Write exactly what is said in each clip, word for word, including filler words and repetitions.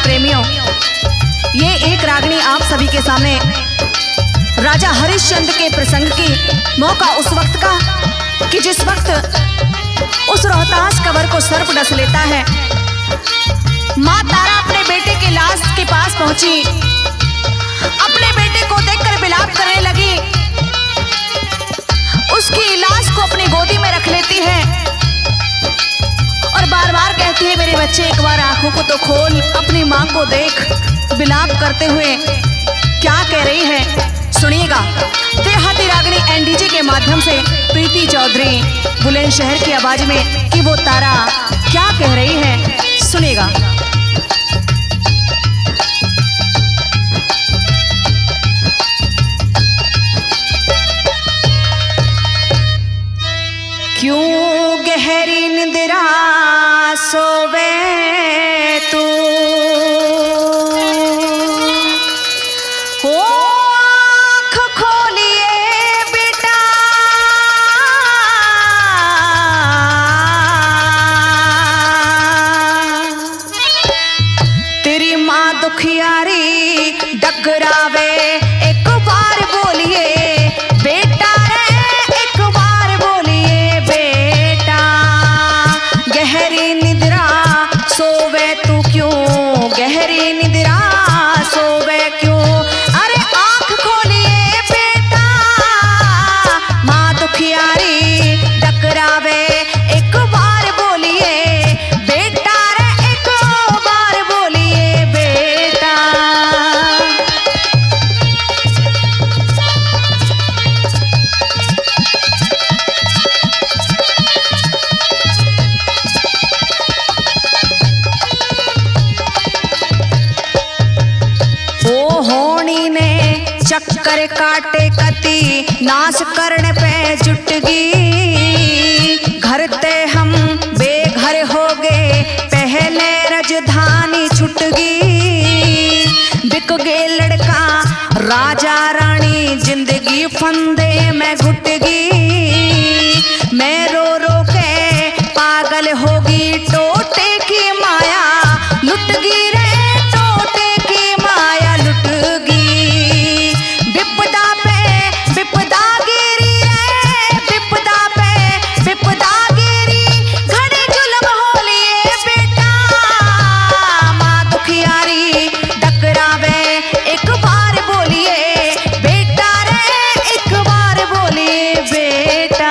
प्रेमियों, ये एक रागनी आप सभी के सामने राजा हरिश्चंद्र के प्रसंग की मौका उस वक्त का कि जिस वक्त उस रोहतास कंवर को सर्प डस लेता है। माँ तारा अपने बेटे के लाश के पास पहुंची, अपने बेटे को देखकर विलाप करने लगी, उसकी लाश को अपनी गोदी में रख लेती है और बार बार कहती है, मेरे बच्चे एक बार आंखों को तो खोल, अपनी माँ को देख। विलाप करते हुए क्या कह रही है सुनिएगा। देहाती रागनी एनडीजे के माध्यम से प्रीति चौधरी बुलंदशहर की आवाज में कि वो तारा क्या कह रही है, सुनिएगा। क्यों गहरी निद्रा सोवे तू, हो आँख खोलिए बेटा, तेरी माँ दुखियारी डगरावे, एक बार बोलिए बेटा रे, एक बार बोलिए बेटा। गहरी निद्रा सोवे तू क्यों, गहरी निद्रा सोवे क्यों, अरे आँख खोलिए बेटा, माँ दुखियारी डकरावे, एक बार बोलिए बेटा रे, एक बार बोलिए बेटा। ओ होनी ने चक्कर काटे कति, नाश करने पे जुटगी, घर ते हम बेघर हो गए, पहले राजधानी छुटगी। बिक गए लड़का राजा रानी, जिंदगी फंदे में घुटगी, मैं रो रो के पागल होगी, टोटे की माया लुटगी रे, टोटे की माया लुटगी। विपदा पे विपदा गिरी रे, विपदा पे विपदा गिरी, घड़े जुल्म हो लिए बेटा, माँ दुखियारी डकरावे, एक बार बोलिए बेटा रे, एक बार बोलिए बेटा।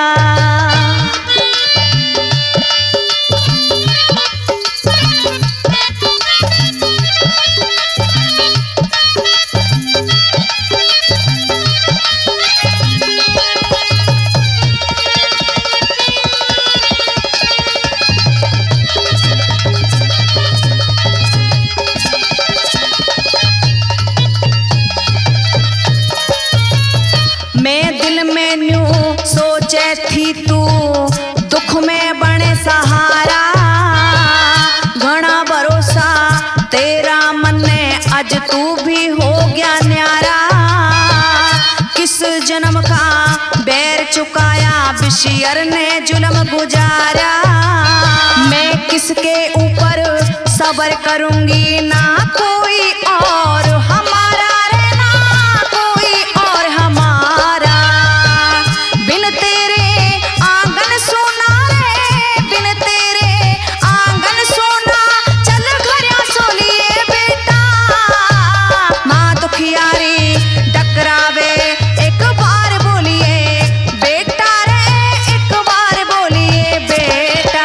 मैं दिल में न्यू सोचे थी तू, दुख में बने सहारा, घना भरोसा तेरा मन ने, आज तू भी हो गया न्यारा। किस जन्म का बैर चुकाया, बिशियर ने जुल्म गुजारा, मैं किसके ऊपर सब्र करूंगी, ना कोई और हमारा रे, ना कोई और हमारा। बिन तेरे आंगन सोना रे, बिन तेरे आंगन सोना, चल घर सोलिए बेटा, माँ दुखियारी डकरावे, एक बार बोलिए बेटा रे, एक बार बोलिए बेटा।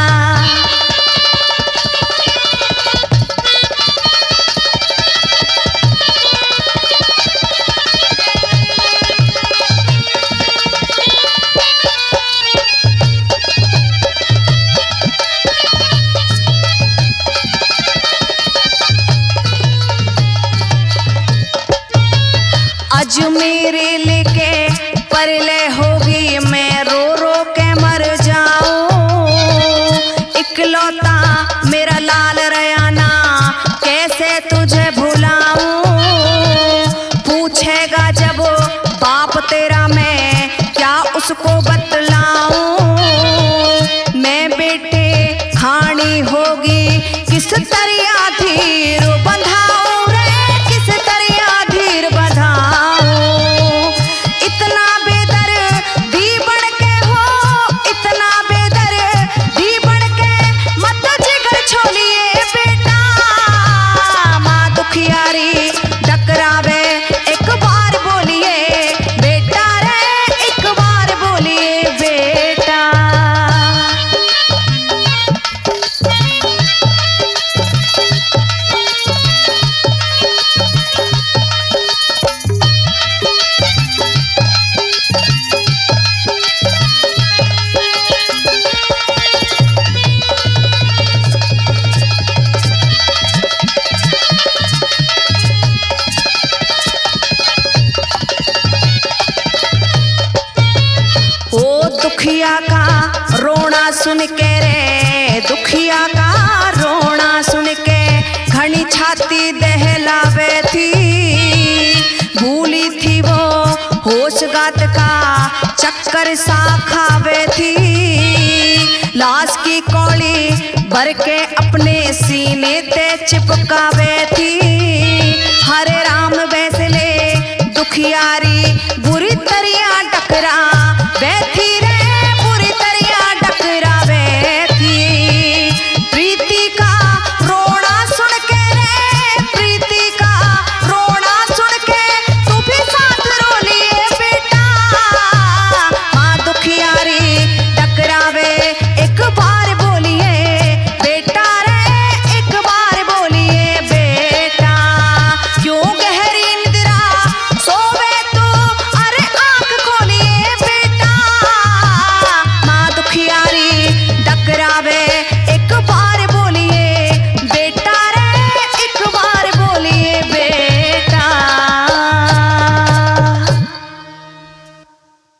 आज मेरे लेके परले होगी, मैं रो रो के मर जाऊं, इकलौता मेरा लाल रयाना, कैसे तुझे भुलाऊं। पूछेगा जब बाप तेरा, मैं क्या उसको बतलाऊं, मैं बेटे खानी होगी किस तरह धीर का रोना सुन के रे, दुखिया का रोना सुन के घनी छाती दहलावे थी। भूली थी वो होश गात का चक्कर सा खावे थी। लाश की कौड़ी भर के अपने सीने ते चिपकावे थी। हरे राम बैसले दुखियारी